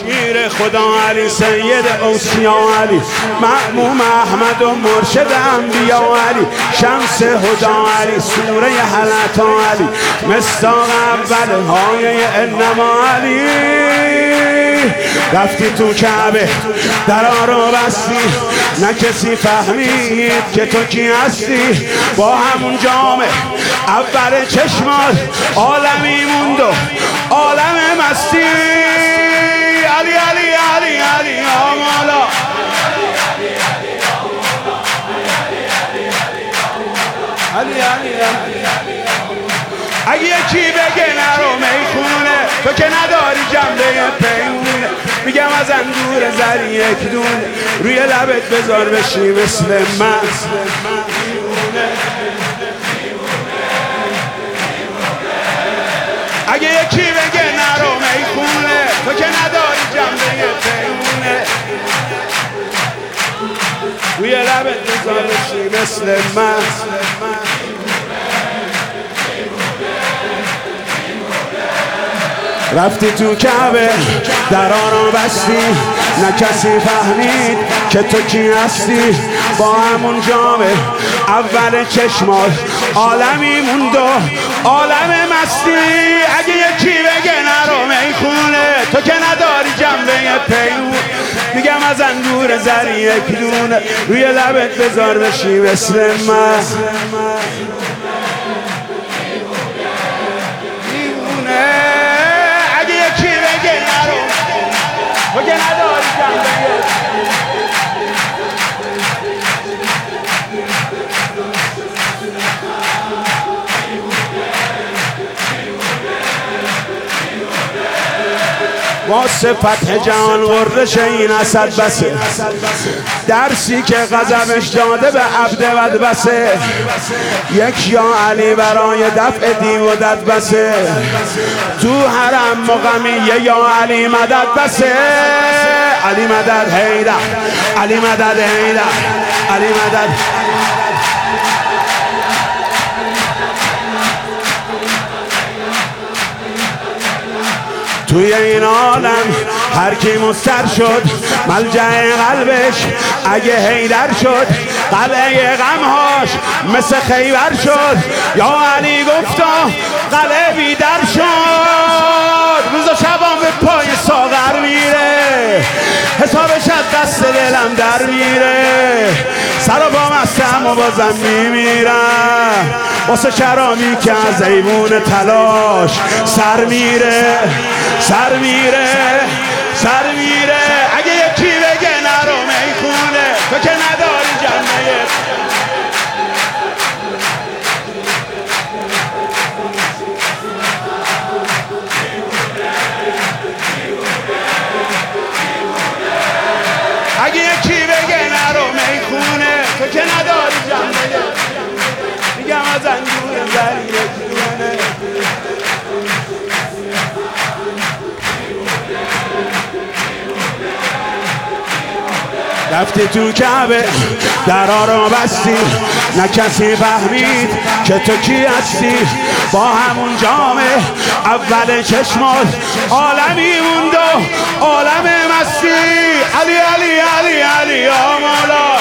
شیر خدا علی سید اوصیا علی مأموم احمد و مرشد انبیا علی شمس هدا علی سوره حلتا علی مصداق اول های انما علی رفتی تو کعبه درا رو بستی نه کسی فهمید که تو کی هستی با همون جامه اول چشمات عالمی موند و عالم مستی علی علی علی علی آمالا علی علی اگه یکی بگه نرو میخونه تو که نداری جنبه پیمونه میگم از انگور زری یک دونه روی لبت بذار بشی مثل من اگه یکی بگه نرو میخونه تو که نداری جنبه پیمونه روی لبت بذار بشی مثل من رفتی تو کعبه درا رو بستی نه کسی فهمید که تو کی هستی با همون جامه اول چشمات عالمی موند و عالم مستی اگه یکی بگه نرو میخونه تو که نداری جنبه پیمون میگم از انگور زری یک دونه روی لبت بذار بشی مثل من تو که نداری جنبه واسه فتح جهان غرش این اسد بسه درسی که غضبش داده به عبد بدبسه یک یا علی برای دفع دیو و دد بسه تو حرم مقمی یا علی مدد بسه علی مدد حیدر علی مدد حیدر علی مدد توی این عالم هر کی مستر شد ملجأ قلبش اگه حیدر شد قلعه غمهاش مثل خیبر شد یا علی گفتا قلعه بیدر شد روز و شبان به پای ساغر میره حسابش از دست دلم در میره سر و با مستم و بازم میمیرم واسه شرامی که از ایوون تلاش سر میره سر میره سر میره اگه یکی بگه نرو میخونه تو که نداری جنبه اگه یکی بگه نرو میخونه تو که نداری جنبه میگم از انگور زری یک دونه رفتی تو کعبه درا رو بستی نه کسی فهمید که تو کی هستی با همون جامه اول چشمات عالمی موند و عالم مستی علی علی علی علی آمالا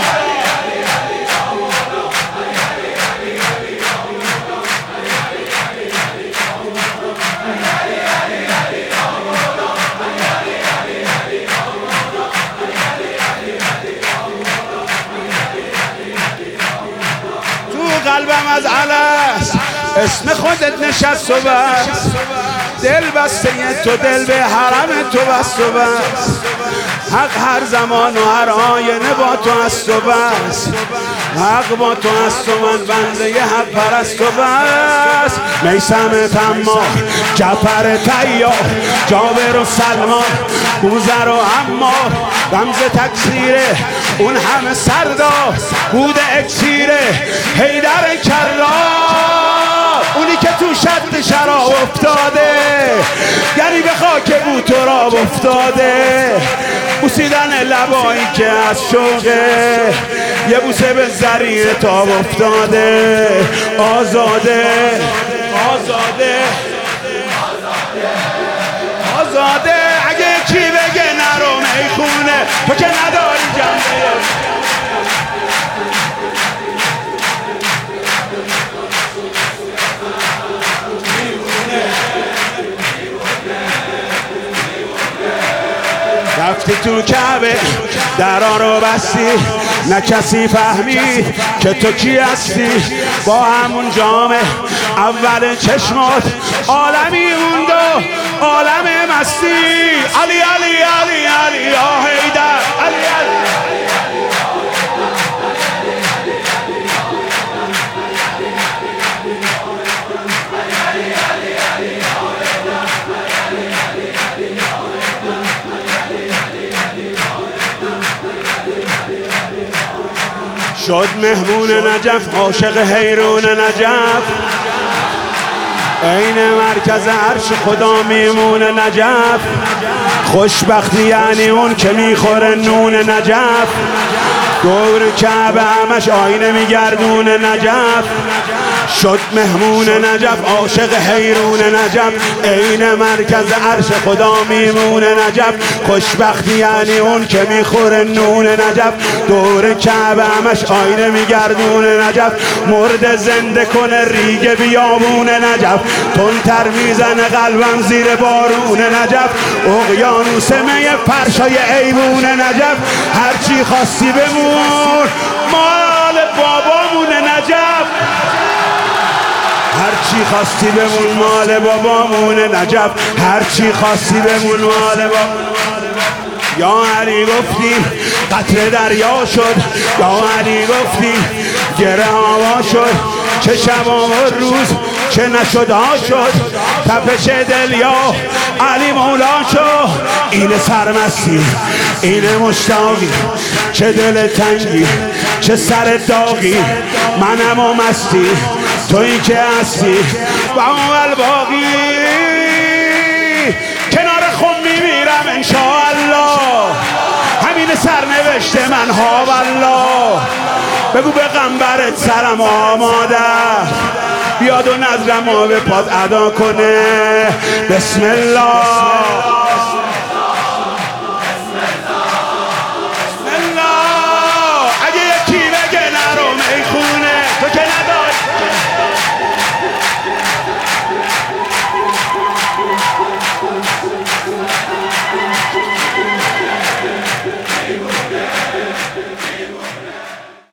قلبم از علس اسم خودت نشست و بس دل بسته تو دل به حرم تو بست و بس حق هر زمان و هر آینه با تو است و بس حق با تو است و من بنده حق پرست و بس میثم طماع جعفر طیار جابر و سلمان بوذر و عمار رمز تکثیره اون همه سردار بود اکسیره حیدر کرار اونی که تو شد شراب افتاده یعنی به خاک بود تراب افتاده بوسیدن لبایی که از شوقه یه بوسه به زریع تاب افتاده آزاده آزاده آزاده اگه کی تو که نداری جنبه رفتی تو کعبه درا رو بستی نه کسی فهمید که تو کی هستی با همون جام اول چشمات عالمی موند و عالم مستی علی علی علی علی یا حیدر علی علی شد مهمون نجف عاشق حیرون نجف عین مرکز عرش خدا میمون نجف خوشبختی یعنی اون که میخوره نون نجف دور کعبه همش آینه میگردون نجف شد مهمون نجف عاشق حیرون نجف عین مرکز عرش خدا میمون نجف خوشبختی یعنی اون که میخوره نون نجف دور کعبه همش آینه میگردون نجف مرد زنده کنه ریگ بیابون نجف تندتر میزنه قلبم زیر بارون نجف اقیانوس می فرشای ایوون نجف هرچی خواستی بمون مال بابامون نجف هرچی خواستی بمون مال بابامون نجف هرچی خواستی بمون مال بابامون یا علی گفتی قطره دریا شد یا علی گفتی گره هوا شد چه شب و روز چه نشد ها شد تپش دل یا علی مولا شد این سرمستی این مشتاقی چه دل تنگی چه سر داغی منم و مستی تویی که هستی و اول باقی کنار خون میمیرم انشاءالله همین سرنوشت من ها والله بگو به غمبرت سرم آماده بیاد و نظرم به پاد ادا کنه بسم الله